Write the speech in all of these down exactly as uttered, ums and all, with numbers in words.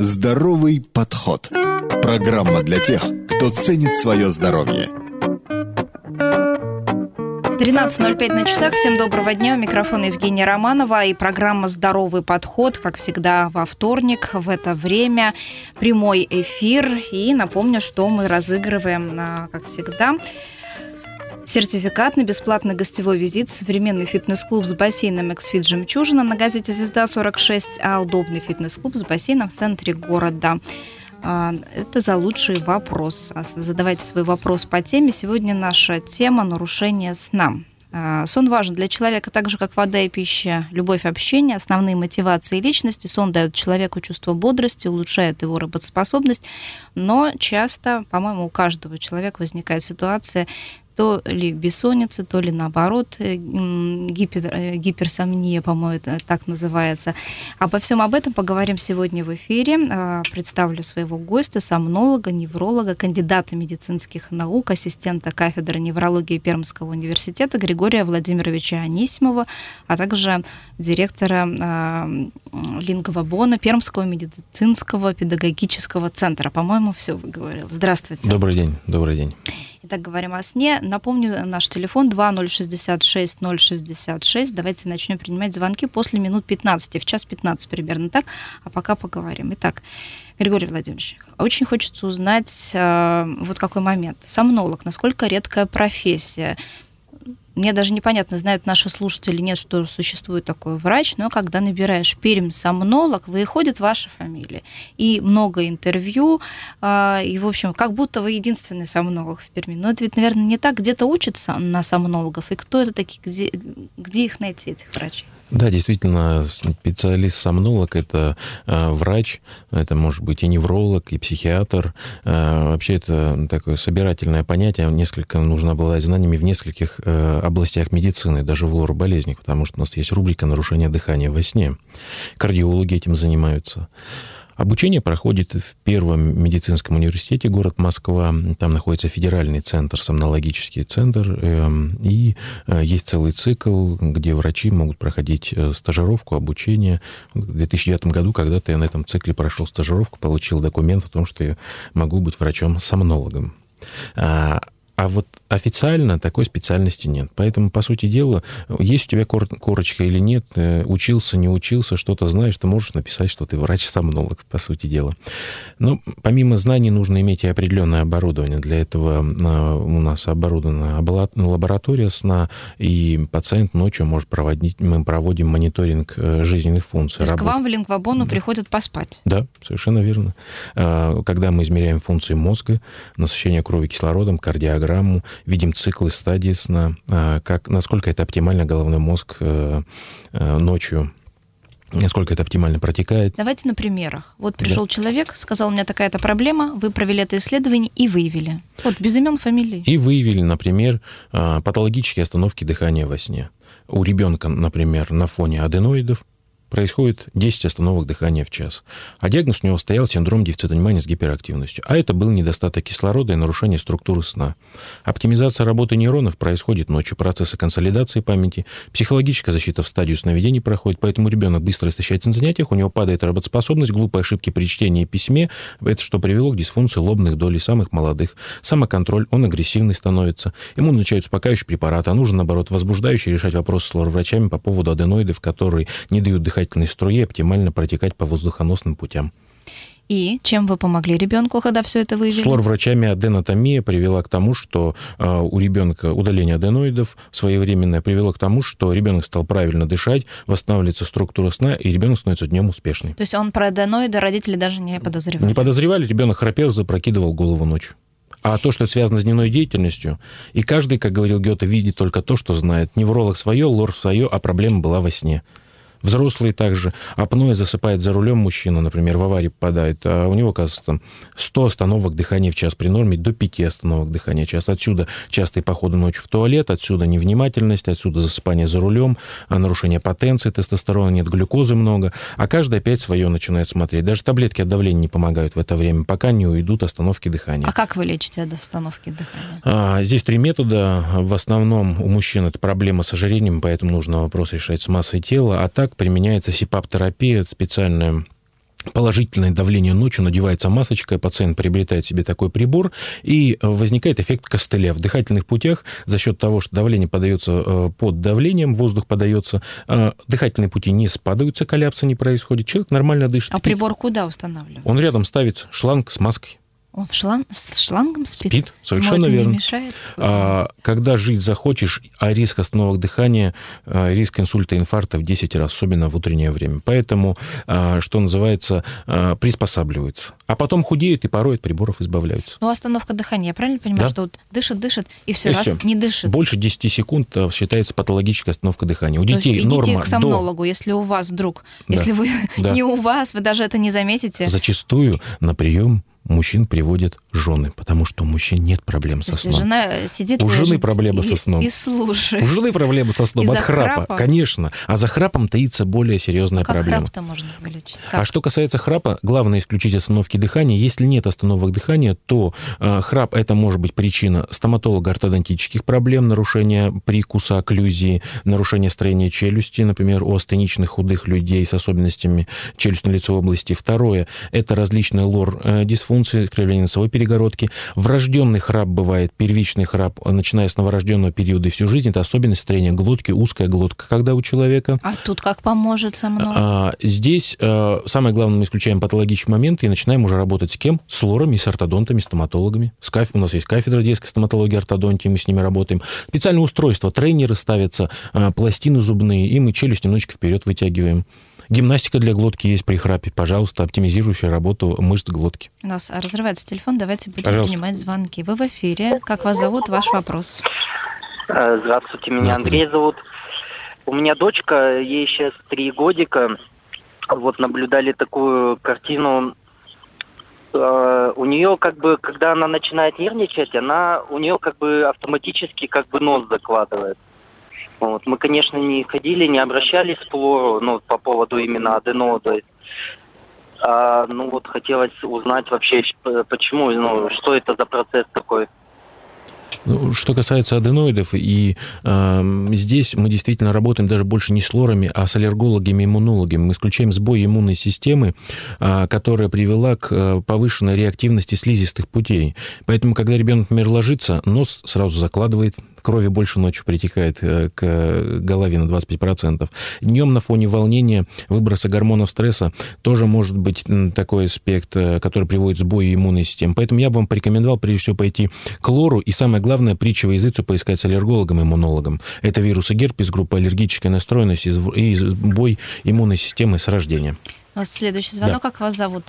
Здоровый подход. Программа для тех, кто ценит свое здоровье. тринадцать ноль пять на часах. Всем доброго дня. У микрофона Евгения Романова и программа «Здоровый подход», как всегда, во вторник в это время. Прямой эфир. И напомню, что мы разыгрываем, как всегда, сертификат на бесплатный гостевой визит в современный фитнес-клуб с бассейном «Эксфит Жемчужина» на газете «Звезда сорок шесть», а удобный фитнес-клуб с бассейном в центре города. Это за лучший вопрос. Задавайте свой вопрос по теме. Сегодня наша тема – нарушение сна. Сон важен для человека так же, как вода и пища, любовь, общение, основные мотивации личности. Сон дает человеку чувство бодрости, улучшает его работоспособность, но часто, по-моему, у каждого человека возникает ситуация, то ли бессонница, то ли наоборот гипер, гиперсомния, по-моему, это так называется. Обо всем об этом поговорим сегодня в эфире. Представлю своего гостя, сомнолога, невролога, кандидата медицинских наук, ассистента кафедры неврологии Пермского университета Григория Владимировича Анисимова, а также директора Лингвобона Пермского медицинского педагогического центра. По-моему, все выговорил. Здравствуйте. Добрый день. Добрый день. Итак, говорим о сне. Напомню, наш телефон два ноль шестьдесят шесть ноль шестьдесят шесть. Давайте начнем принимать звонки после минут пятнадцати, в час пятнадцать примерно так, а пока поговорим. Итак, Григорий Владимирович, очень хочется узнать э, вот какой момент. Сомнолог, насколько редкая профессия? Мне даже непонятно, знают наши слушатели, нет, что существует такой врач, но когда набираешь Пермь-сомнолог, выходит ваша фамилия. И много интервью, и, в общем, как будто вы единственный сомнолог в Перми. Но это ведь, наверное, не так. Где-то учатся на сомнологов, и кто это такие, где, где их найти, этих врачей? Да, действительно, специалист-сомнолог – это э, врач, это может быть и невролог, и психиатр. Э, вообще это такое собирательное понятие, несколько нужно обладать знаниями в нескольких э, областях медицины, даже в лор-болезнях, потому что у нас есть рубрика «Нарушение дыхания во сне». Кардиологи этим занимаются. Обучение проходит в Первом медицинском университете, город Москва. Там находится федеральный центр, сомнологический центр. И есть целый цикл, где врачи могут проходить стажировку, обучение. В две тысячи девятом году когда-то я на этом цикле прошел стажировку, получил документ о том, что я могу быть врачом-сомнологом. А вот официально такой специальности нет. Поэтому, по сути дела, есть у тебя корочка или нет, учился, не учился, что-то знаешь, ты можешь написать, что ты врач-сомнолог, по сути дела. Но помимо знаний нужно иметь и определенное оборудование. Для этого у нас оборудована лаборатория сна, и пациент ночью может проводить, мы проводим мониторинг жизненных функций. То есть работы. К вам в Лингвобону да. приходят поспать? Да, совершенно верно. Когда мы измеряем функции мозга, насыщение крови кислородом, кардиограмму, видим циклы, стадии сна, как, насколько это оптимально головной мозг ночью, насколько это оптимально протекает. Давайте на примерах. Вот пришел да. человек, сказал, у меня такая-то проблема, вы провели это исследование и выявили. Вот, без имен, фамилий. И выявили, например, патологические остановки дыхания во сне. У ребенка, например, на фоне аденоидов происходит десять остановок дыхания в час. А диагноз у него стоял синдром дефицита внимания с гиперактивностью. А это был недостаток кислорода и нарушение структуры сна. Оптимизация работы нейронов происходит ночью, процессы консолидации памяти, психологическая защита в стадию сновидений проходит, поэтому ребенок быстро истощается на занятиях, у него падает работоспособность, глупые ошибки при чтении и письме, это что привело к дисфункции лобных долей самых молодых. Самоконтроль, он агрессивный становится. Ему назначают успокаивающие препараты, а нужно, наоборот, возбуждающие, решать вопросы с лор-врачами по поводу аденоидов, которые не дают дыхательной струе оптимально протекать по воздухоносным путям. И чем вы помогли ребенку, когда все это выявили? С лор-врачами аденотомия привела к тому, что э, у ребенка удаление аденоидов своевременное привело к тому, что ребенок стал правильно дышать, восстанавливается структура сна, и ребенок становится днем успешный. То есть он про аденоиды родители даже не подозревали? Не подозревали, ребенок храпел, запрокидывал голову ночью. А то, что связано с дневной деятельностью, и каждый, как говорил Гёте, видит только то, что знает. Невролог свое, лор свое, а проблема была во сне. Взрослые также. Апноэ засыпает за рулем мужчина, например, в аварии попадает, а у него, оказывается, там сто остановок дыхания в час при норме, до пяти остановок дыхания в час. Отсюда частые походы ночью в туалет, отсюда невнимательность, отсюда засыпание за рулем, нарушение потенции, тестостерона нет, глюкозы много, а каждый опять свое начинает смотреть. Даже таблетки от давления не помогают в это время, пока не уйдут остановки дыхания. А как вы лечите от остановки дыхания? А, здесь три метода. В основном у мужчин это проблема с ожирением, поэтому нужно вопрос решать с массой тела, а так применяется сипап-терапия, это специальная положительное давление ночью, надевается масочка, пациент приобретает себе такой прибор, и возникает эффект костыля. В дыхательных путях за счет того, что давление подается под давлением, воздух подается, дыхательные пути не спадаются, коллапса не происходит, человек нормально дышит. А прибор куда устанавливается? Он рядом ставится, шланг с маской. Он в шланг, с шлангом спит? Спит, совершенно это верно. Не мешает? А, когда жить захочешь, а риск остановок дыхания, а, риск инсульта, инфаркта в десять раз, особенно в утреннее время. Поэтому, а, что называется, а, приспосабливаются. А потом худеют и порой от приборов избавляются. Ну, остановка дыхания, я правильно понимаю, Да. что вот дышит, дышит, и все И раз всё. не дышит? Больше десять секунд а, считается патологическая остановка дыхания. У То есть детей идите норма к сомнологу, если у вас вдруг, Да. если вы Да. не у вас, вы даже это не заметите. до... Зачастую на прием мужчин приводят жены, потому что у мужчин нет проблем со Если сном. жена сидит, У жены лежит проблемы и, со сном. и слушает. У жены проблемы со сном Из-за от храпа, храпа? конечно. А за храпом таится более серьезная Как проблема. храп-то можно вылечить? А Как? что касается храпа, главное исключить остановки дыхания. Если нет остановок дыхания, то э, храп – это может быть причина стоматолого-ортодонтических проблем, нарушения прикуса, окклюзии, нарушения строения челюсти, например, у астеничных худых людей с особенностями челюстно-лицевой области. Второе – это различные лор-дисфункции, искривление носовой перегородки. Врожденный храп бывает, первичный храп, начиная с новорожденного периода и всю жизнь. Это особенность строения глотки, узкая глотка, когда у человека. А тут как поможет сомнолог? А, здесь а, самое главное, мы исключаем патологические моменты и начинаем уже работать с кем? С лорами, с ортодонтами, стоматологами. С каф... У нас есть кафедра детской стоматологии, ортодонтии, мы с ними работаем. Специальное устройство, тренеры ставятся, а, пластины зубные, и мы челюсть немножечко вперед вытягиваем. Гимнастика для глотки есть при храпе. Пожалуйста, оптимизирующая работу мышц глотки. У нас разрывается телефон, давайте будем Пожалуйста. принимать звонки. Вы в эфире. Как вас зовут? Ваш вопрос. Здравствуйте, меня Здравствуйте. Андрей зовут. У меня дочка, ей сейчас три годика. Вот наблюдали такую картину. Э, У нее как бы, когда она начинает нервничать, она у нее как бы автоматически как бы нос закладывает. Вот. Мы, конечно, не ходили, не обращались к лору, ну, по поводу именно аденоида. А, ну вот хотелось узнать вообще, ш- почему, ну, что это за процесс такой. Ну, что касается аденоидов, и э, здесь мы действительно работаем даже больше не с лорами, а с аллергологами, иммунологами. Мы исключаем сбой иммунной системы, э, которая привела к э, повышенной реактивности слизистых путей. Поэтому, когда ребенок, например, ложится, нос сразу закладывает, крови больше ночью притекает э, к голове на двадцать пять процентов. Днем на фоне волнения, выброса гормонов стресса тоже может быть м, такой аспект, э, который приводит к сбою иммунной системы. Поэтому я бы вам порекомендовал, прежде всего, пойти к лору и, самое главное, притчу во языцу поискать с аллергологом и иммунологом. Это вирусы герпес, группа аллергическая настроенность и зв- и сбой иммунной системы с рождения. У нас следующий звонок. Как вас зовут?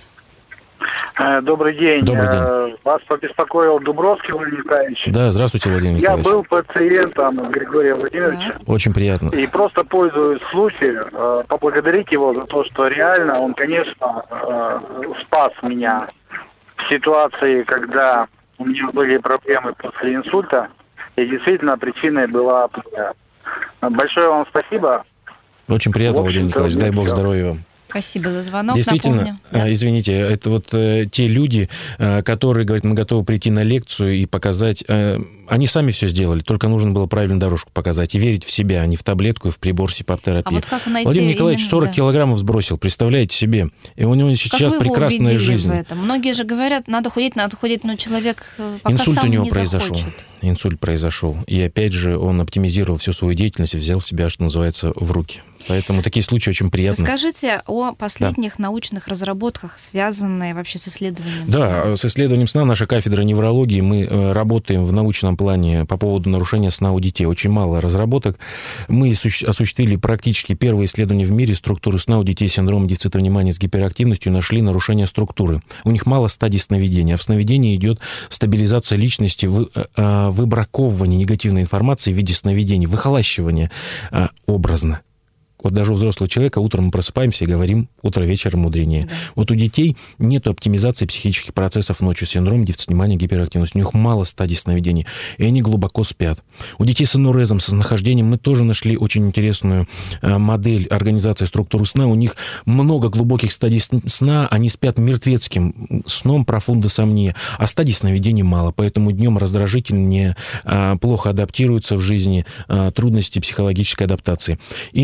Э, Добрый день. Добрый день. Э, Вас побеспокоил Дубровский Владимир Николаевич. Да, здравствуйте, Владимир Я Николаевич. был пациентом Григория Владимировича. Очень приятно. И просто пользуюсь случаем, э, поблагодарить его за то, что реально он, конечно, э, спас меня в ситуации, когда у меня были проблемы после инсульта. И действительно причиной была апноэ. Большое вам спасибо. Очень приятно, В общем-то, Владимир Николаевич. Дай бог всё. здоровья вам. Спасибо за звонок. Действительно, Напомню. Да. а, извините, это вот э, те люди, э, которые говорят, мы готовы прийти на лекцию и показать. Э, они сами все сделали, только нужно было правильную дорожку показать и верить в себя, а не в таблетку и в прибор сипап-терапии. А вот как найти Владимир Николаевич именно, сорок да. килограммов сбросил, представляете себе? И у него Как сейчас вы его прекрасная убедили жизнь. в этом? Многие же говорят, надо худеть, надо худеть, но человек э, пока Инсульт сам у него не произошел. захочет. Инсульт произошел. И опять же, он оптимизировал всю свою деятельность и взял себя, что называется, в руки. Поэтому такие случаи очень приятны. Расскажите о последних научных разработках, связанных вообще с исследованием сна. Да, с исследованием сна наша кафедра неврологии, мы э, работаем в научном плане по поводу нарушения сна у детей. Очень мало разработок. Мы осущ- осуществили практически первое исследование в мире структуры сна у детей с синдромом дефицита внимания с гиперактивностью, нашли нарушение структуры. У них мало стадий сновидения, а в сновидении идет стабилизация личности, вы, э, выбраковывание негативной информации в виде сновидений, выхолащивание э, образно. Вот даже у взрослого человека утром мы просыпаемся и говорим «утро вечером мудренее». Да. Вот у детей нет оптимизации психических процессов ночью, синдром дефицита внимания, гиперактивность. У них мало стадий сновидений, и они глубоко спят. У детей с энурезом, с нахождением мы тоже нашли очень интересную модель организации структуры сна. У них много глубоких стадий сна, они спят мертвецким сном, профунда сомния, а стадий сновидений мало, поэтому днем раздражительнее, плохо адаптируются в жизни, трудности психологической адаптации. И за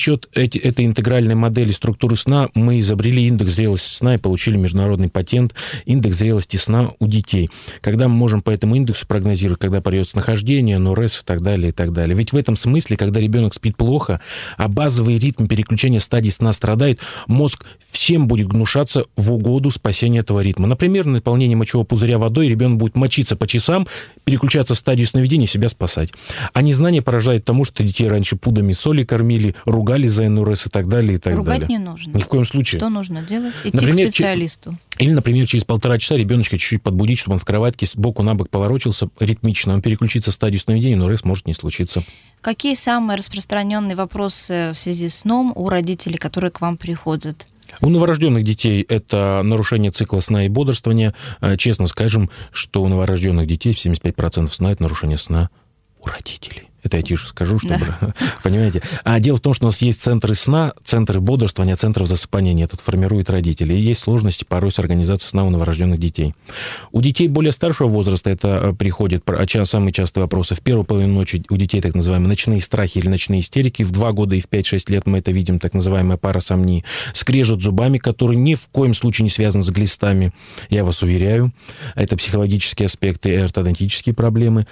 счет эти, этой интегральной модели структуры сна мы изобрели индекс зрелости сна и получили международный патент индекс зрелости сна у детей. Когда мы можем по этому индексу прогнозировать, когда придет снахождение, НОРЭС и так далее, и так далее. Ведь в этом смысле, когда ребенок спит плохо, а базовый ритм переключения стадий сна страдает, мозг всем будет гнушаться в угоду спасения этого ритма. Например, наполнение мочевого пузыря водой, ребенок будет мочиться по часам, переключаться в стадию сновидения и себя спасать. А незнание поражает тому, что детей раньше пудами соли кормили, ругали за НОРЭС и так далее, и так Ругать далее. не нужно. Ни в коем случае. Что нужно делать? Идти Например, к специалисту. Или, например, через полтора часа ребеночка чуть-чуть подбудить, чтобы он в кроватке сбоку на бок поворочился ритмично, он переключится в стадию сновидения, но НОРЭС может не случиться. Какие самые распространенные вопросы в связи с сном у родителей, которые к вам приходят? У новорожденных детей это нарушение цикла сна и бодрствования. Честно скажем, что у новорожденных детей в семьдесят пять процентов сна это нарушение сна у родителей. Это я тише скажу, чтобы... Да. Понимаете? А дело в том, что у нас есть центры сна, центры бодрствования, центров засыпания нет. Это формируют родители. И есть сложности порой с организацией сна у новорожденных детей. У детей более старшего возраста это приходит, самые частые вопросы. В первую половину ночи у детей так называемые ночные страхи или ночные истерики. В два года и в пять-шесть лет мы это видим, так называемая парасомния. Скрежет зубами, который ни в коем случае не связан с глистами. Я вас уверяю. Это психологические аспекты и ортодонтические проблемы.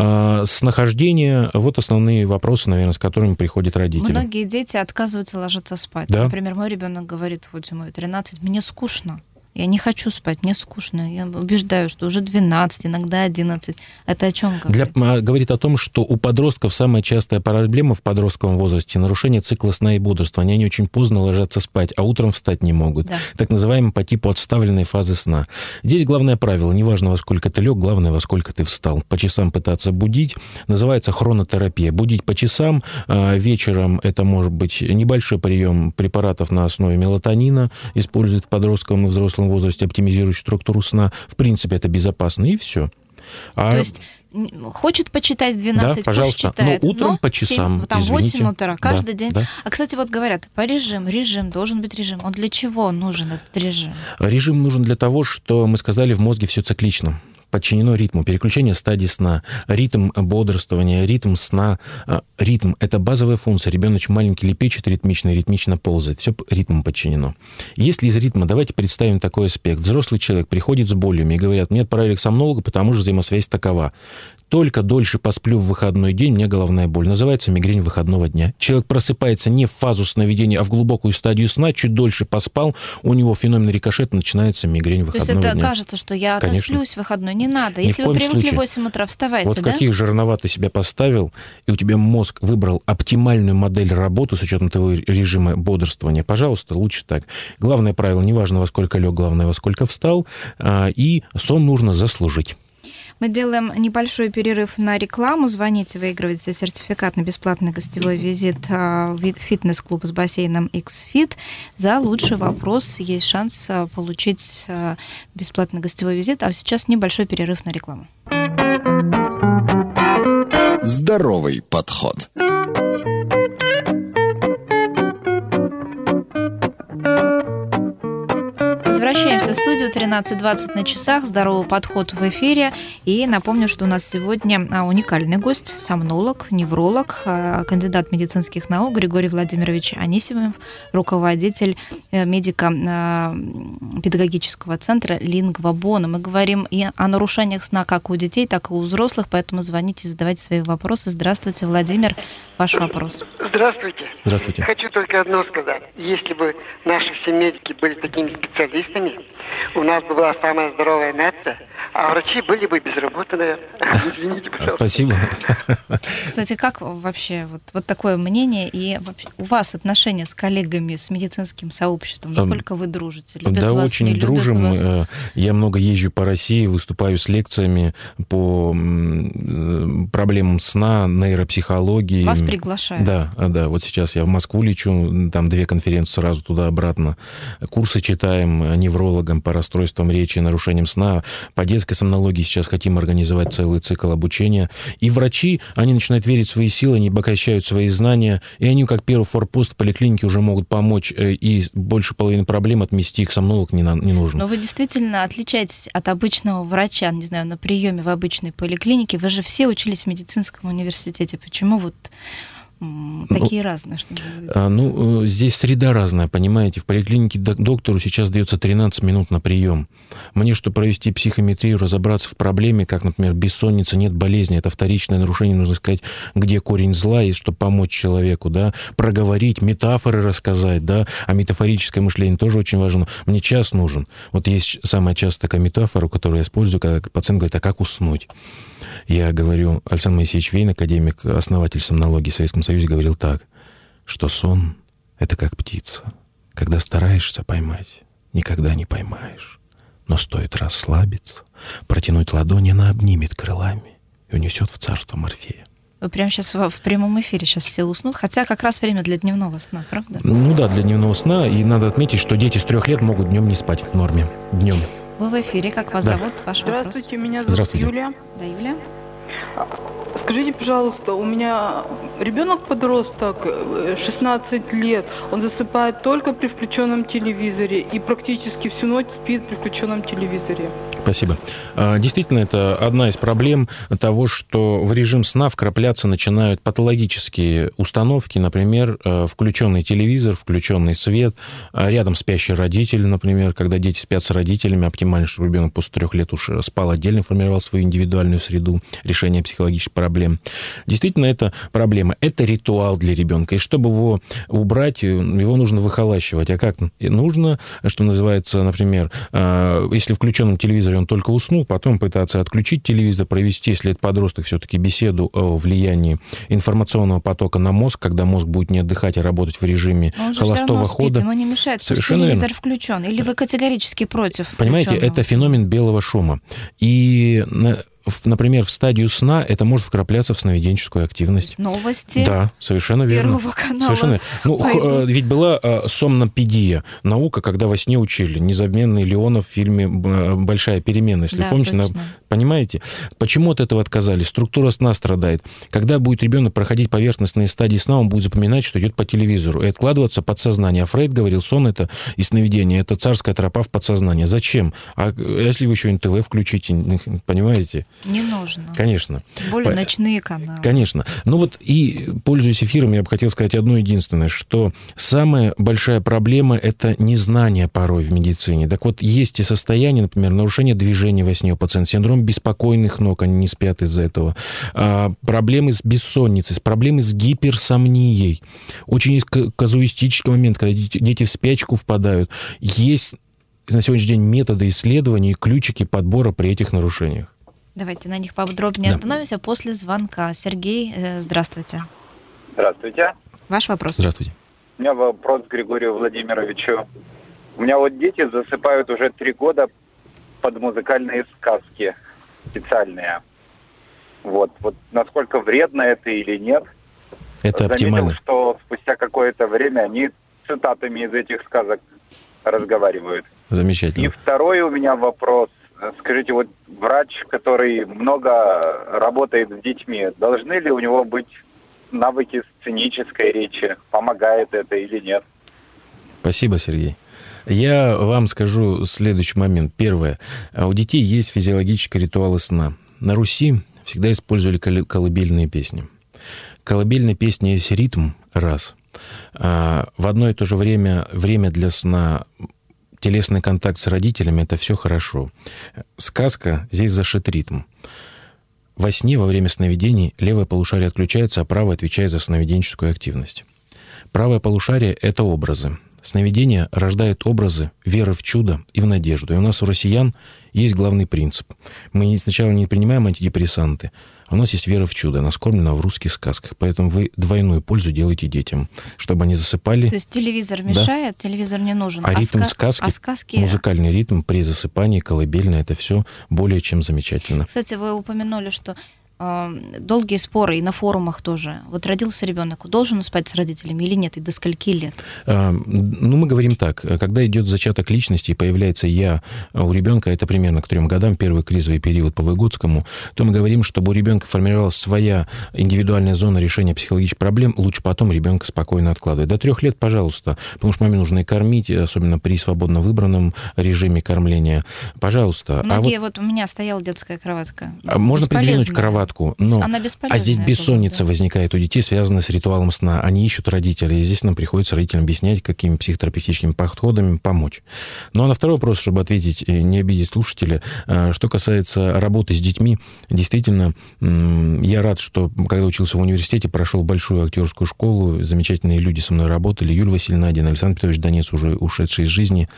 Снахождение... Вот основные вопросы, наверное, с которыми приходят родители. Многие дети отказываются ложиться спать. Да. Например, мой ребенок говорит, вот ему тринадцать, мне скучно. Я не хочу спать, мне скучно. Я убеждаю, что уже двенадцать, иногда одиннадцать. Это о чем говорит? Для, говорит о том, что у подростков самая частая проблема в подростковом возрасте — нарушение цикла сна и бодрствования. Они очень поздно ложатся спать, а утром встать не могут. Да. Так называемые по типу отставленной фазы сна. Здесь главное правило: неважно, во сколько ты лег, главное, во сколько ты встал. По часам пытаться будить. Называется хронотерапия. Будить по часам. Вечером это может быть небольшой прием препаратов на основе мелатонина, используют в подростковом и взрослом возрасте, оптимизирующую структуру сна. В принципе, это безопасно, и все. А... То есть хочет почитать в двенадцать, да, пожалуйста, пусть читает, но утром но по часам, семь, там извините. восемь утра, каждый да, день. Да. А, кстати, вот говорят, по режим, режим, должен быть режим. Он для чего нужен, этот режим? Режим нужен для того, что, мы сказали, в мозге все циклично. Подчинено ритму, переключение стадий сна, ритм бодрствования, ритм сна. Ритм — это базовая функция. Ребеночек маленький лепечет ритмично, ритмично ползает. Все ритмом подчинено. Если из ритма, давайте представим такой аспект. Взрослый человек приходит с болями и говорят, мне отправили к сомнологу, потому что взаимосвязь такова. Только дольше посплю в выходной день, у меня головная боль. Называется мигрень выходного дня. Человек просыпается не в фазу сновидения, а в глубокую стадию сна, чуть дольше поспал, у него феномен рикошета, начинается мигрень выходного дня. То есть это дня. Кажется, что я отосплюсь в выходной, не надо. Ни Если вы привыкли в восемь утра, вставайте, вот да? Вот каких жирноват ты себя поставил, и у тебя мозг выбрал оптимальную модель работы с учетом твоего режима бодрствования, пожалуйста, лучше так. Главное правило, неважно, во сколько лег, главное, во сколько встал, и сон нужно заслужить. Мы делаем небольшой перерыв на рекламу. Звоните, выигрывайте сертификат на бесплатный гостевой визит в фитнес-клуб с бассейном X-Fit. За лучший вопрос есть шанс получить бесплатный гостевой визит. А сейчас небольшой перерыв на рекламу. Здоровый подход. Возвращаемся в студию, тринадцать двадцать на часах, здоровый подход в эфире. И напомню, что у нас сегодня уникальный гость, сомнолог, невролог, кандидат медицинских наук Григорий Владимирович Анисимов, руководитель медико-педагогического центра Лингвабона. Мы говорим и о нарушениях сна как у детей, так и у взрослых, поэтому звоните, задавайте свои вопросы. Здравствуйте, Владимир, ваш вопрос. Здравствуйте. Здравствуйте. Хочу только одно сказать. Если бы наши все медики были такими специалистами, у нас бы была самая здоровая нация, а врачи были бы без работы, наверное. Извините, пожалуйста. Спасибо. Кстати, как вообще вот, вот такое мнение и вообще, у вас отношения с коллегами, с медицинским сообществом? Насколько вы дружите? Любят да, вас, очень не любят дружим. вас? Я много езжу по России, выступаю с лекциями по проблемам сна, нейропсихологии. Вас приглашают? Да, да. Вот сейчас я в Москву лечу, там две конференции сразу туда-обратно. Курсы читаем неврологам по расстройствам речи, нарушениям сна. По детской сомнологии сейчас хотим организовать целый цикл обучения. И врачи, они начинают верить в свои силы, они обогащают свои знания, и они, как первый форпост в поликлинике, уже могут помочь, и больше половины проблем отмести к сомнолог не, на, не нужно. Но вы действительно отличаетесь от обычного врача, не знаю, на приеме в обычной поликлинике. Вы же все учились в медицинском университете. Почему вот Такие ну, разные, что называется. Ну, здесь среда разная, понимаете. В поликлинике доктору сейчас дается тринадцать минут на прием. Мне, чтобы провести психометрию, разобраться в проблеме, как, например, бессонница, нет болезни, это вторичное нарушение, нужно сказать, где корень зла, и чтобы помочь человеку, да, проговорить, метафоры рассказать, да, а метафорическое мышление тоже очень важно. Мне час нужен. Вот есть самая частая такая метафора, которую я использую, когда пациент говорит, а как уснуть? Я говорю, Александр Моисеевич Вейн, академик, основатель сомнологии в Советском Союзе, говорил так, что сон — это как птица. Когда стараешься поймать, никогда не поймаешь. Но стоит расслабиться, протянуть ладони, она обнимет крылами и унесет в царство Морфея. Вы прямо сейчас в прямом эфире сейчас все уснут, хотя как раз время для дневного сна, правда? Ну да, для дневного сна. И надо отметить, что дети с трех лет могут днем не спать в норме. Днем. Вы в эфире. Как вас да. зовут? Ваш Здравствуйте, вопрос. меня зовут Здравствуйте. Юлия. Да, Юлия. Скажите, пожалуйста, у меня ребенок-подросток, шестнадцать лет, он засыпает только при включенном телевизоре и практически всю ночь спит при включенном телевизоре. Спасибо. Действительно, это одна из проблем того, что в режим сна вкрапляться начинают патологические установки, например, включенный телевизор, включенный свет, рядом спящий родитель, например, когда дети спят с родителями, оптимально, чтобы ребенок после трех лет уж спал отдельно, формировал свою индивидуальную среду решения психологических проблем. Действительно, это проблема. Это ритуал для ребенка. И чтобы его убрать, его нужно выхолащивать. А как? Нужно, что называется, например, если в включенном телевизоре он только уснул, потом пытаться отключить телевизор, провести, если это подросток, все-таки беседу о влиянии информационного потока на мозг, когда мозг будет не отдыхать, а работать в режиме холостого хода. Ему не мешает, что Совершенно телевизор верно. включен. Или вы категорически против? Понимаете, это феномен белого шума. И, например, в стадию сна это может вкрапляться в сновиденческую активность. Новости. Да, совершенно верно. Первого канала. Совершенно. Ну, х, ведь была а, сомнопедия, наука, когда во сне учили. Незабвенный Леонов в фильме «Большая перемена», если да, помните. На, понимаете? Почему от этого отказались? Структура сна страдает. Когда будет ребенок проходить поверхностные стадии сна, он будет запоминать, что идет по телевизору, и откладываться подсознание. А Фрейд говорил, сон это и сновидение, это царская тропа в подсознание. Зачем? А если вы еще эн тэ вэ включите, понимаете? Не нужно. Конечно. Тем более ночные каналы. Конечно. Ну вот и, пользуясь эфиром, я бы хотел сказать одно единственное, что самая большая проблема – это незнание порой в медицине. Так вот, есть и состояние, например, нарушение движения во сне у пациента, синдром беспокойных ног, они не спят из-за этого, а, проблемы с бессонницей, проблемы с гиперсомнией. Очень есть казуистический момент, когда дети, дети в спячку впадают. Есть на сегодняшний день методы исследования и ключики подбора при этих нарушениях. Давайте на них поподробнее да. остановимся после звонка. Сергей, здравствуйте. Здравствуйте. Ваш вопрос. Здравствуйте. У меня вопрос к Григорию Владимировичу. У меня вот дети засыпают уже три года под музыкальные сказки специальные. Вот, вот насколько вредно это или нет? Это Заметил, оптимально. что спустя какое-то время они цитатами из этих сказок разговаривают. Замечательно. И второй у меня вопрос. Скажите, вот врач, который много работает с детьми, должны ли у него быть навыки сценической речи? Помогает это или нет? Спасибо, Сергей. Я вам скажу следующий момент. Первое. У детей есть физиологические ритуалы сна. На Руси всегда использовали колыбельные песни. Колыбельные песни есть ритм, раз. В одно и то же время, время для сна, телесный контакт с родителями – это все хорошо. Сказка, здесь зашит ритм. Во сне, во время сновидений, левое полушарие отключается, а правое отвечает за сновиденческую активность. Правое полушарие – это образы. Сновидение рождает образы веры в чудо и в надежду. И у нас, у россиян, есть главный принцип. Мы сначала не принимаем антидепрессанты, а у нас есть вера в чудо. Она скормлена в русских сказках. Поэтому вы двойную пользу делаете детям, чтобы они засыпали. То есть телевизор мешает, да. Телевизор не нужен. А, а ритм ска... сказки, а сказки, музыкальный ритм при засыпании, колыбельный, это все более чем замечательно. Кстати, вы упомянули, что долгие споры и на форумах тоже. Вот родился ребенок, должен он спать с родителями или нет, и до скольки лет? Ну, мы говорим так, когда идет зачаток личности и появляется я у ребенка, это примерно к трем годам, первый кризовый период по Выгодскому, то мы говорим, чтобы у ребенка формировалась своя индивидуальная зона решения психологических проблем, лучше потом ребенка спокойно откладывать. До трех лет, пожалуйста, потому что маме нужно и кормить, особенно при свободно выбранном режиме кормления. Пожалуйста. Многие, а вот, вот у меня стояла детская кроватка. Можно придвинуть кроватку. порядку, но... Она бесполезная. А здесь бессонница была, да. возникает у детей, связанная с ритуалом сна. Они ищут родителей, и здесь нам приходится родителям объяснять, какими психотерапевтическими подходами помочь. Ну, а на второй вопрос, чтобы ответить, не обидеть слушателя, что касается работы с детьми, действительно, я рад, что, когда учился в университете, прошел большую актерскую школу, замечательные люди со мной работали, Юлия Васильевна Надина, Александр Петрович Донец, уже ушедший из жизни,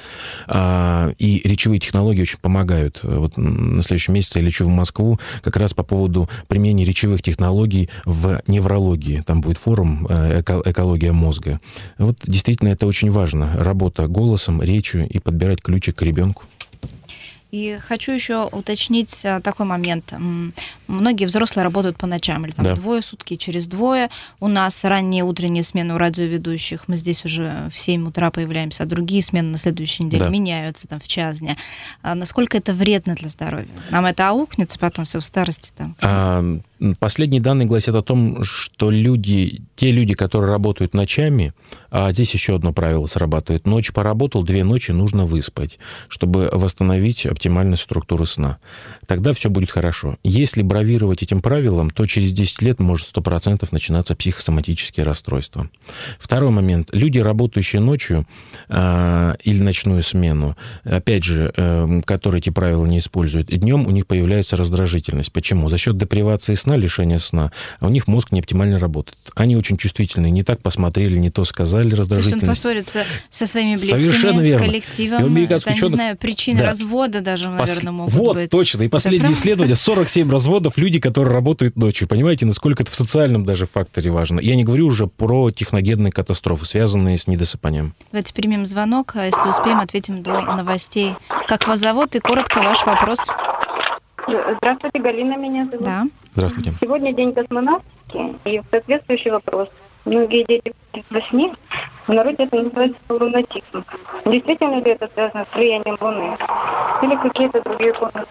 и речевые технологии очень помогают. Вот на следующем месяце я лечу в Москву как раз по поводу применения речевых технологий в неврологии. Там будет форум «Экология мозга». Вот действительно это очень важно. Работа голосом, речью и подбирать ключик к ребенку. И хочу еще уточнить такой момент. Многие взрослые работают по ночам, или там да. двое сутки через двое. У нас ранние утренние смены у радиоведущих. Мы здесь уже в семь утра появляемся, а другие смены на следующей неделе да. меняются там в час дня. А насколько это вредно для здоровья? Нам это аукнется потом все в старости? Там? А, последние данные гласят о том, что люди, те люди, которые работают ночами, а здесь еще одно правило срабатывает. Ночь поработал, две ночи нужно выспать, чтобы восстановить оптимальность структуры сна. Тогда все будет хорошо. Если бравировать этим правилом, то через десять лет может сто процентов начинаться психосоматические расстройства. Второй момент. Люди, работающие ночью э, или ночную смену, опять же, э, которые эти правила не используют, днем у них появляется раздражительность. Почему? За счет депривации сна, лишения сна, у них мозг не оптимально работает. Они очень чувствительны. Не так посмотрели, не то сказали, раздражительность. То есть он поссорится со своими близкими, совершенно верно. С коллективом. Это, ученых... не знаю, причины да. развода даже, наверное, Пос... могут вот, быть. Вот, точно. И последние исследования, сорок семь разводов, люди, которые работают ночью. Понимаете, насколько это в социальном даже факторе важно. Я не говорю уже про техногенные катастрофы, связанные с недосыпанием. Давайте примем звонок, а если успеем, ответим до новостей. Как вас зовут? И коротко ваш вопрос. Здравствуйте, Галина меня зовут. Да. Здравствуйте. Сегодня день космонавтики, и соответствующий вопрос. Многие дети во сне, в народе это называется лунатизм. Действительно ли это связано с влиянием Луны? Или какие-то другие формы?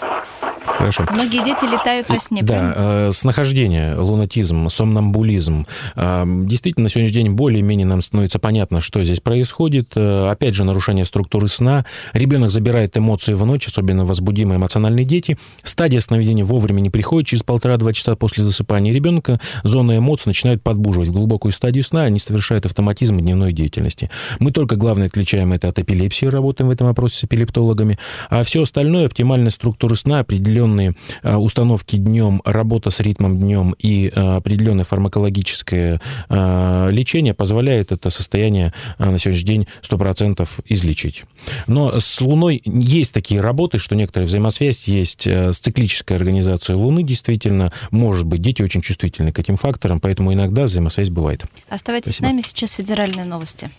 Хорошо. Многие дети летают во сне, да, правильно? Снахождение, лунатизм, сомнамбулизм. Действительно, на сегодняшний день более-менее нам становится понятно, что здесь происходит. Опять же, нарушение структуры сна. Ребенок забирает эмоции в ночь, особенно возбудимые эмоциональные дети. Стадия сновидения вовремя не приходит. Через полтора-два часа после засыпания ребенка зона эмоций начинает подбуживать в глубокую стадию сна, они совершают автоматизм дневной деятельности. Мы только, главное, отличаем это от эпилепсии, работаем в этом вопросе с эпилептологами, а все остальное, оптимальная структура сна, определенные установки днем, работа с ритмом днем и определенное фармакологическое лечение позволяет это состояние на сегодняшний день сто процентов излечить. Но с Луной есть такие работы, что некоторая взаимосвязь есть с циклической организацией Луны, действительно, может быть, дети очень чувствительны к этим факторам, поэтому иногда взаимосвязь бывает. Оставайтесь Спасибо. с нами, сейчас федеральные новости.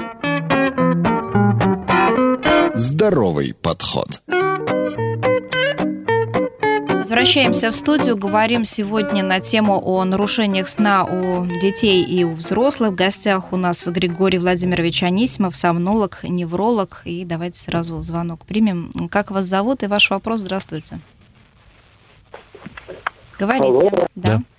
Здоровый подход. Возвращаемся в студию. Говорим сегодня на тему о нарушениях сна у детей и у взрослых. В гостях у нас Григорий Владимирович Анисимов, сомнолог, невролог. И давайте сразу звонок примем. Как вас зовут и ваш вопрос? Здравствуйте. Говорите. Алло. Да. да.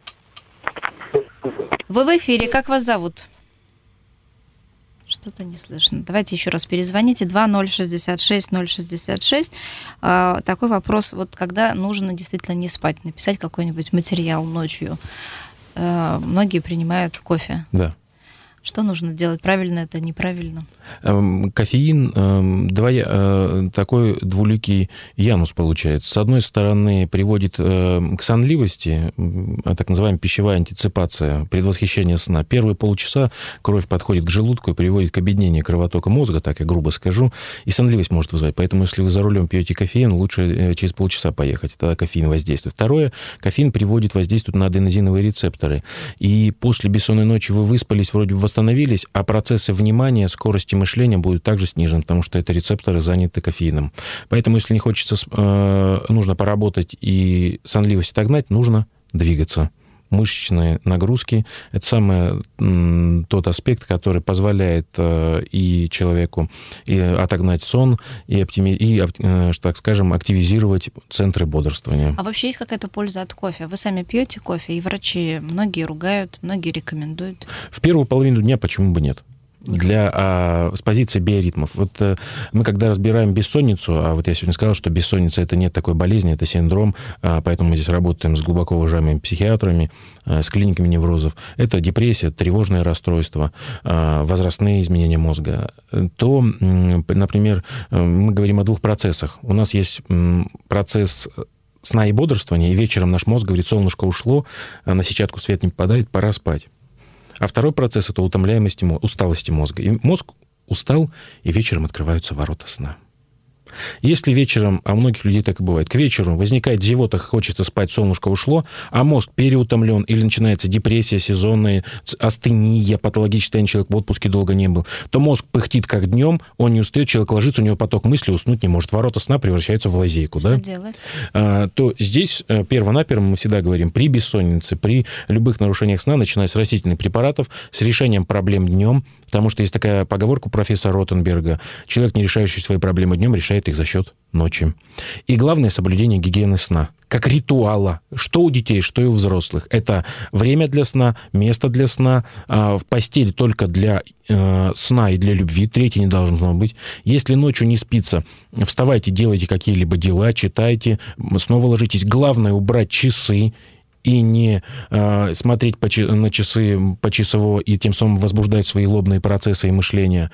Вы в эфире. Как вас зовут? Что-то не слышно. Давайте еще раз перезвоните. два ноль шестьдесят шесть ноль шестьдесят шесть. Такой вопрос. Вот когда нужно действительно не спать, написать какой-нибудь материал ночью. Многие принимают кофе. Да. Что нужно делать? Правильно это, неправильно? Кофеин двоя, такой двуликий янус получается. С одной стороны, приводит к сонливости, так называемая пищевая антиципация, предвосхищение сна. Первые полчаса кровь подходит к желудку и приводит к обеднению кровотока мозга, так я грубо скажу, и сонливость может вызвать. Поэтому, если вы за рулем пьете кофеин, лучше через полчаса поехать, тогда кофеин воздействует. Второе, кофеин приводит, воздействует на аденозиновые рецепторы. И после бессонной ночи вы выспались, вроде бы восстановились, а процессы внимания, скорости мышления будут также снижены, потому что это рецепторы заняты кофеином. Поэтому, если не хочется, э, нужно поработать и сонливость отогнать, нужно двигаться. Мышечные нагрузки – это самый м, тот аспект, который позволяет э, и человеку и отогнать сон, и, оптими, и э, так скажем, активизировать центры бодрствования. А вообще есть какая-то польза от кофе? Вы сами пьете кофе, и врачи многие ругают, многие рекомендуют. В первую половину дня почему бы нет? для, а, с позиции биоритмов. Вот а, мы когда разбираем бессонницу, а вот я сегодня сказал, что бессонница это не такой болезни, это синдром, а, поэтому мы здесь работаем с глубоко уважаемыми психиатрами, а, с клиниками неврозов. Это депрессия, тревожное расстройство, а, возрастные изменения мозга. То, например, мы говорим о двух процессах. У нас есть процесс сна и бодрствования, и вечером наш мозг говорит: солнышко ушло, на сетчатку свет не попадает, пора спать. А второй процесс – это утомляемость, усталости мозга. И мозг устал, и вечером открываются ворота сна. Если вечером, а у многих людей так и бывает, к вечеру возникает зевота, хочется спать, солнышко ушло, а мозг переутомлен, или начинается депрессия сезонная, астения, патологическое состояние, человек в отпуске долго не был, то мозг пыхтит как днем, он не устает, человек ложится, у него поток мыслей, уснуть не может. Ворота сна превращаются в лазейку. Что да? делать? А, то здесь перво-наперво мы всегда говорим, при бессоннице, при любых нарушениях сна, начиная с растительных препаратов, с решением проблем днем, потому что есть такая поговорка у профессора Ротенберга: человек, не решающий свои проблемы днем, решает их за счет ночи. И главное — соблюдение гигиены сна. Как ритуала. Что у детей, что и у взрослых. Это время для сна, место для сна, в постель только для сна и для любви. Третье не должно быть. Если ночью не спится, вставайте, делайте какие-либо дела, читайте, снова ложитесь. Главное — убрать часы и не э, смотреть по, на часы почасово и тем самым возбуждать свои лобные процессы и мышление.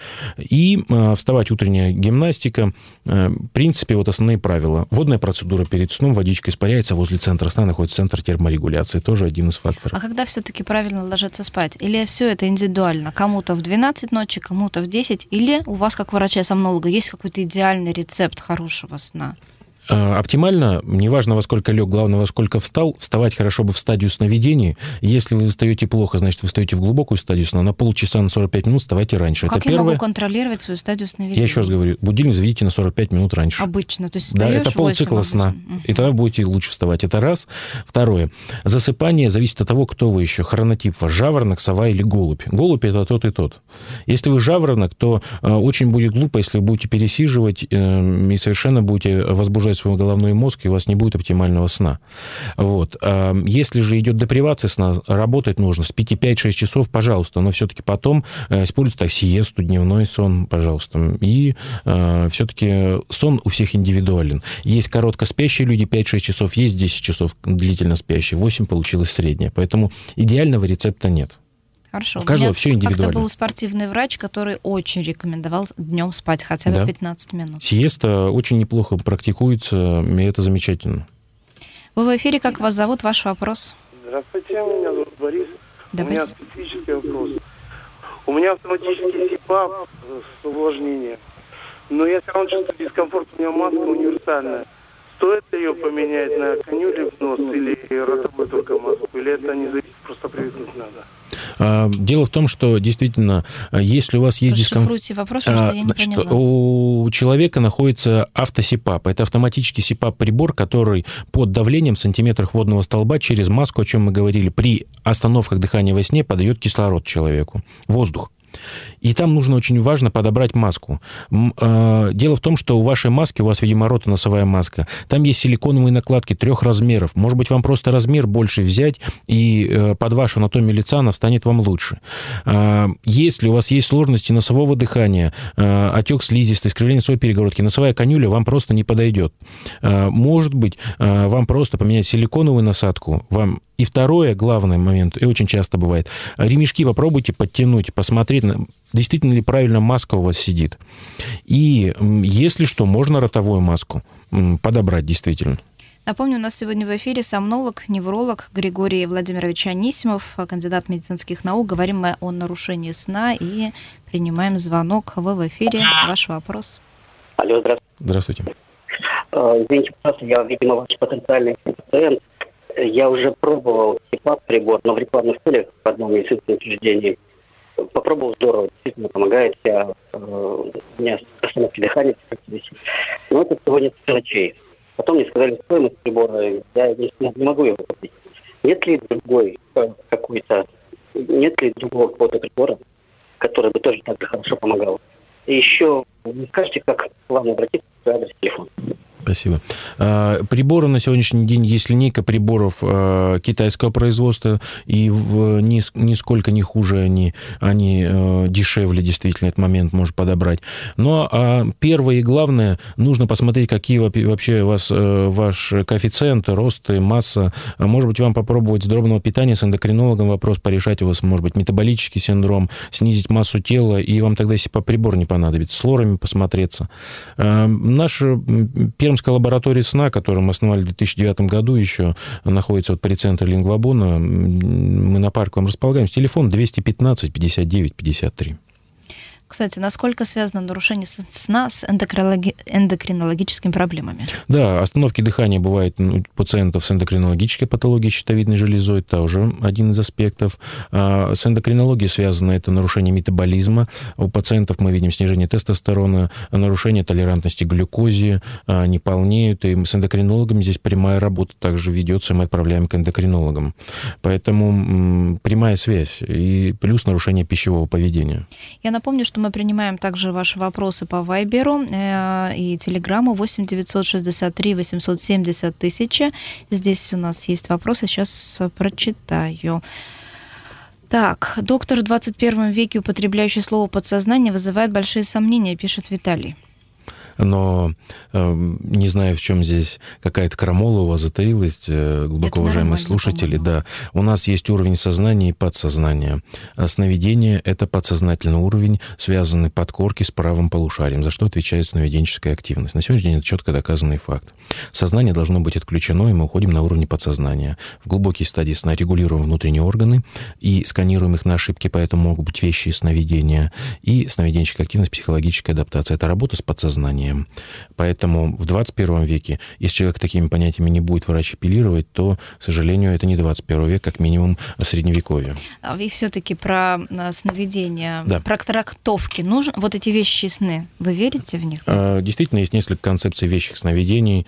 И э, вставать, утренняя гимнастика. Э, в принципе, вот основные правила. Водная процедура перед сном, водичка испаряется, возле центра сна находится центр терморегуляции. Тоже один из факторов. А когда все-таки правильно ложиться спать? Или все это индивидуально? Кому-то в двенадцать ночи, кому-то в десять? Или у вас, как врача-сомнолога, есть какой-то идеальный рецепт хорошего сна? Оптимально, неважно, во сколько лег, главное, во сколько встал, вставать хорошо бы в стадию сновидения. Если вы встаете плохо, значит, вы встаете в глубокую стадию сна. На полчаса, на сорок пять минут вставайте раньше. Как это я первое. могу контролировать свою стадию сновидения? Я еще раз говорю, будильник заведите на сорок пять минут раньше. Обычно, то есть да, это полцикла сна. Угу. И тогда будете лучше вставать. Это раз. Второе. Засыпание зависит от того, кто вы еще. Хронотип ваш: жаворонок, сова или голубь. Голубь — это тот и тот. Если вы жаворонок, то э, очень будет глупо, если вы будете пересиживать э, и совершенно будете возбуждать свой головной мозг, и у вас не будет оптимального сна. Вот. Если же идет депривация сна, работать нужно с пяти, пяти-шести часов, пожалуйста, но все-таки потом используйте так сиесту, дневной сон, пожалуйста. И э, все-таки сон у всех индивидуален. Есть коротко спящие люди, пять-шесть часов, есть десять часов длительно спящие, восемь получилось среднее. Поэтому идеального рецепта нет. Хорошо. У каждого все индивидуально. Как-то был спортивный врач, который очень рекомендовал днем спать хотя бы да. пятнадцать минут. Сиеста очень неплохо практикуется, и это замечательно. Вы в эфире, как вас зовут? Ваш вопрос. Здравствуйте, меня зовут Борис. Да, У Борис. меня специфический вопрос. У меня автоматический СИПАП с увлажнением, но я все равно чувствую дискомфорт, у меня маска универсальная. Стоит ли ее поменять на канюли в нос или ротовую только маску, или это не зависит, просто привыкнуть надо? Дело в том, что действительно, если у вас есть дискомфорт... Расшифруйте вопрос, потому что я не значит, поняла. У человека находится автосипап. Это автоматический сипап-прибор, который под давлением в сантиметрах водного столба через маску, о чем мы говорили, при остановках дыхания во сне подает кислород человеку, воздух. И там нужно очень важно подобрать маску. Дело в том, что у вашей маски, у вас, видимо, ротоносовая маска, там есть силиконовые накладки трех размеров. Может быть, вам просто размер больше взять, и под вашу анатомию лица она встанет вам лучше. Если у вас есть сложности носового дыхания, отек слизистой, искривление носовой перегородки, носовая канюля вам просто не подойдет. Может быть, вам просто поменять силиконовую насадку. Вам... И второе, главный момент, и очень часто бывает, ремешки попробуйте подтянуть, посмотреть, действительно ли правильно маска у вас сидит. И если что, можно ротовую маску подобрать действительно. Напомню, у нас сегодня в эфире сомнолог, невролог Григорий Владимирович Анисимов, кандидат медицинских наук. Говорим мы о нарушении сна и принимаем звонок. Вы в эфире. Ваш вопрос. Алло, здравствуйте. Здравствуйте. Извините, пожалуйста, я, видимо, ваш потенциальный пациент. Я уже пробовал СИПАП-прибор, но в рекламных целях в одном медицинском учреждении. Попробовал, здорово, действительно помогает. Я, э, у меня остановки дыхания, но это всего несколько ночей. Потом мне сказали стоимость прибора, я не, не могу его купить. Нет ли другой какой-то, нет ли другого какого-то прибора, который бы тоже так же хорошо помогал? И еще, не скажете, как главное обратиться к адрес телефона? Спасибо. Приборы на сегодняшний день есть линейка приборов китайского производства, и нисколько не хуже они, они дешевле, действительно, этот момент можно подобрать. Но первое и главное, нужно посмотреть, какие вообще у вас ваш коэффициент, рост, масса. Может быть, вам попробовать здорового питания с эндокринологом вопрос порешать, у вас, может быть, метаболический синдром, снизить массу тела, и вам тогда, если по прибору не понадобится, с лорами посмотреться. Наша Пермская лаборатория сна, которую мы основали в две тысячи девятом году, еще находится вот при центре Лингвабона. Мы на Парковом располагаем. Телефон двести пятнадцать пятьдесят девять пятьдесят три. Кстати, насколько связано нарушение сна с эндокринологи... эндокринологическими проблемами? Да, остановки дыхания бывают у пациентов с эндокринологической патологией щитовидной железой, тоже один из аспектов. А с эндокринологией связано это нарушение метаболизма. У пациентов мы видим снижение тестостерона, нарушение толерантности к глюкозе, не полнеют. И с эндокринологами здесь прямая работа также ведется, и мы отправляем к эндокринологам. Поэтому м, прямая связь и плюс нарушение пищевого поведения. Я напомню, что мы принимаем также ваши вопросы по Вайберу э, и Телеграмму восемь девятьсот шестьдесят три восемьсот семьдесят тысячи. Здесь у нас есть вопросы, сейчас прочитаю. Так, доктор в двадцать первом веке, употребляющий слово «подсознание», вызывает большие сомнения, пишет Виталий. Но э, не знаю, в чем здесь какая-то крамола у вас затаилась, э, глубоко уважаемые слушатели. Да, у нас есть уровень сознания и подсознания. А сновидение – это подсознательный уровень, связанный подкорки с правым полушарием, за что отвечает сновиденческая активность. На сегодняшний день это четко доказанный факт. Сознание должно быть отключено, и мы уходим на уровне подсознания. В глубокие стадии сна регулируем внутренние органы и сканируем их на ошибки, поэтому могут быть вещи и сновидения. И сновиденческая активность, психологическая адаптация – это работа с подсознанием. Поэтому в двадцать первом веке, если человек такими понятиями не будет врач апеллировать, то, к сожалению, это не двадцать первый век, как минимум средневековье. И все-таки про сновидения, да. Про трактовки. Нужно вот эти вещи сны. Вы верите в них? Действительно, есть несколько концепций вещих сновидений.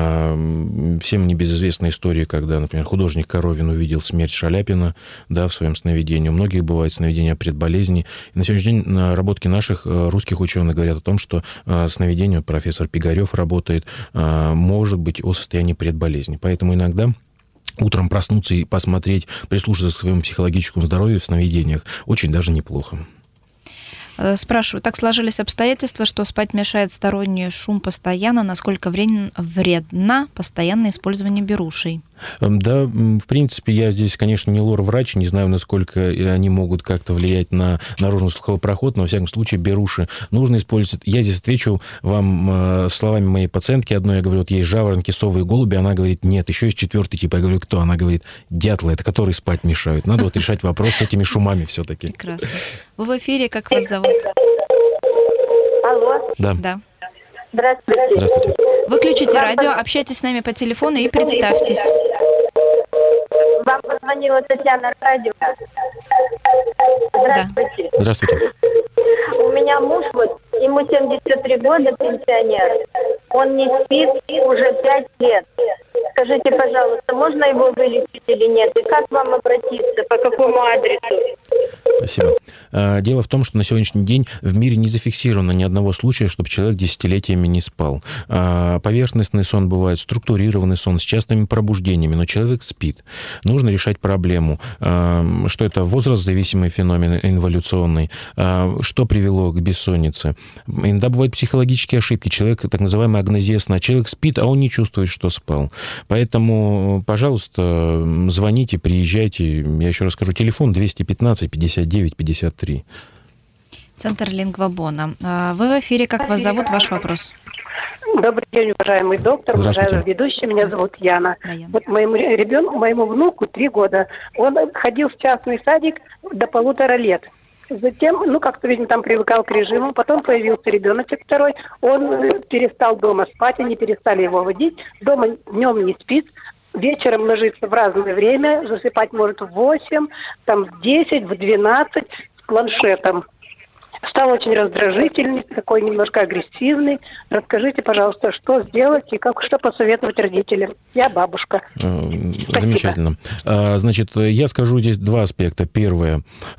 Всем небезызвестная история, когда, например, художник Коровин увидел смерть Шаляпина, да, в своем сновидении. У многих бывает сновидение о предболезни. И на сегодняшний день наработки наших русских ученых говорят о том, что сновидение, профессор Пигарев работает, может быть о состоянии предболезни. Поэтому иногда утром проснуться и посмотреть, прислушаться к своему психологическому здоровью в сновидениях очень даже неплохо. Спрашиваю, так сложились обстоятельства, что спать мешает сторонний шум постоянно, насколько вредно постоянное использование берушей? Да, в принципе, я здесь, конечно, не лор-врач, не знаю, насколько они могут как-то влиять на наружно-слуховой проход, но, во всяком случае, беруши нужно использовать. Я здесь отвечу вам словами моей пациентки одной. Я говорю, вот есть жаворонки, совы и голуби. Она говорит, нет, еще есть четвертый тип. Я говорю, кто? Она говорит, дятлы, это которые спать мешают. Надо вот решать вопрос с этими шумами все-таки. Прекрасно. Вы в эфире, как вас зовут? Алло. Да. Да. Здравствуйте. Здравствуйте. Выключите радио, общайтесь с нами по телефону и представьтесь. Вам позвонила Татьяна радио. Здравствуйте. Да. Здравствуйте. У меня муж, вот, ему семьдесят три года, пенсионер. Он не спит уже пять лет. Скажите, пожалуйста, можно его вылечить или нет? И как вам обратиться? По какому адресу? Спасибо. Дело в том, что на сегодняшний день в мире не зафиксировано ни одного случая, чтобы человек десятилетиями не спал. Поверхностный сон бывает, структурированный сон с частыми пробуждениями, но человек спит. Нужно решать проблему, что это возраст-зависимый феномен инволюционный, что привело к бессоннице. Иногда бывают психологические ошибки. Человек, так называемая агнозия сна. Человек спит, а он не чувствует, что спал. Поэтому, пожалуйста, звоните, приезжайте. Я еще раз скажу, телефон двести пятнадцать пятьдесят девять пятьдесят три. Центр Лингвабона. Вы в эфире, как вас зовут? Ваш вопрос. Добрый день, уважаемый доктор, уважаемый ведущий. Меня зовут Яна. Да, Яна. Вот моему ребенку, моему внуку три года. Он ходил в частный садик до полутора лет. Затем, ну, как-то, видимо, там привыкал к режиму. Потом появился ребеночек второй. Он перестал дома спать, они перестали его водить. Дома днем не спит. Вечером ложится в разное время. Засыпать может в восемь, там в десять, в двенадцать с планшетом. Стал очень раздражительный, такой немножко агрессивный. Расскажите, пожалуйста, что сделать и как, что посоветовать родителям? Я бабушка. Замечательно. Спасибо. Значит, я скажу здесь два аспекта. Первое.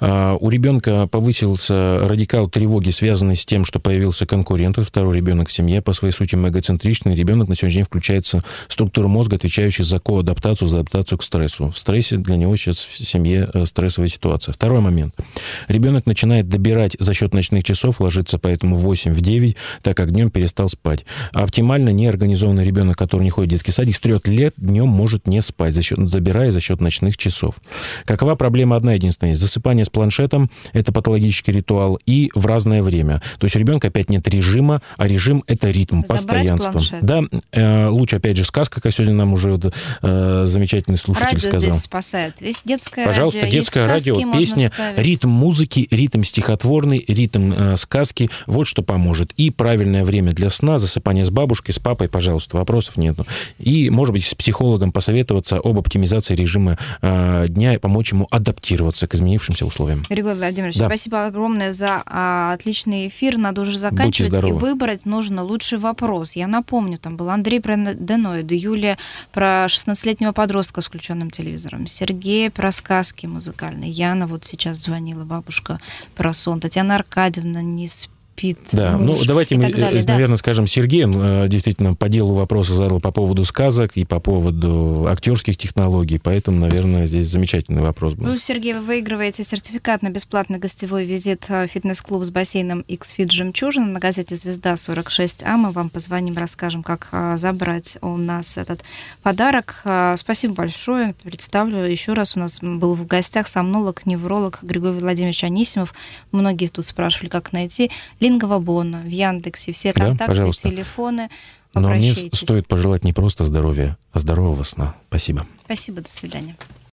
У ребенка повысился радикал тревоги, связанный с тем, что появился конкурент. Второй ребенок в семье, по своей сути, эгоцентричный. Ребенок на сегодняшний день включается в структуру мозга, отвечающую за коадаптацию, за адаптацию к стрессу. В стрессе для него сейчас в семье стрессовая ситуация. Второй момент. Ребенок начинает добирать за счет ночных часов, ложится поэтому в восемь, в девять, так как днем перестал спать. А оптимально неорганизованный ребенок, который не ходит в детский садик, с трех лет днем может не спать, за счет, забирая за счет ночных часов. Какова проблема? Одна единственная. Засыпание с планшетом – это патологический ритуал, и в разное время. То есть у ребенка опять нет режима, а режим – это ритм, забрать постоянство. Планшет. Да, э, лучше, опять же, сказка, как сегодня нам уже вот, э, замечательный слушатель радио сказал. Здесь спасает. Весь детское Пожалуйста, радио. детское радио, песня, ритм музыки, ритм стихотворный, ритм э, сказки. Вот что поможет. И правильное время для сна, засыпание с бабушкой, с папой, пожалуйста, вопросов нету. И, может быть, с психологом посоветоваться об оптимизации режима э, дня и помочь ему адаптироваться к изменившимся условиям. Григорий Владимирович, да. спасибо огромное за а, отличный эфир. Надо уже заканчивать. И выбрать нужно лучший вопрос. Я напомню, там был Андрей про аденоиды, Юлия про шестнадцатилетнего подростка с включенным телевизором, Сергей про сказки музыкальные, Яна вот сейчас звонила, бабушка про сон, Татьяна Аркадьевна не спит. Да, муж, ну давайте мы, далее, наверное, да. скажем, Сергей действительно по делу вопросы задал по поводу сказок и по поводу актерских технологий, поэтому, наверное, здесь замечательный вопрос был. Ну, Сергей, вы выигрываете сертификат на бесплатный гостевой визит в фитнес-клуб с бассейном X-Fit «Жемчужина» на газете «Звезда» сорок шесть А. Мы вам позвоним, расскажем, как забрать у нас этот подарок. Спасибо большое. Представлю еще раз. У нас был в гостях сомнолог, невролог Григорий Владимирович Анисимов. Многие тут спрашивали, как найти Лингва Бонна в Яндексе, все контакты, да, телефоны. Но мне стоит пожелать не просто здоровья, а здорового сна. Спасибо. Спасибо, до свидания.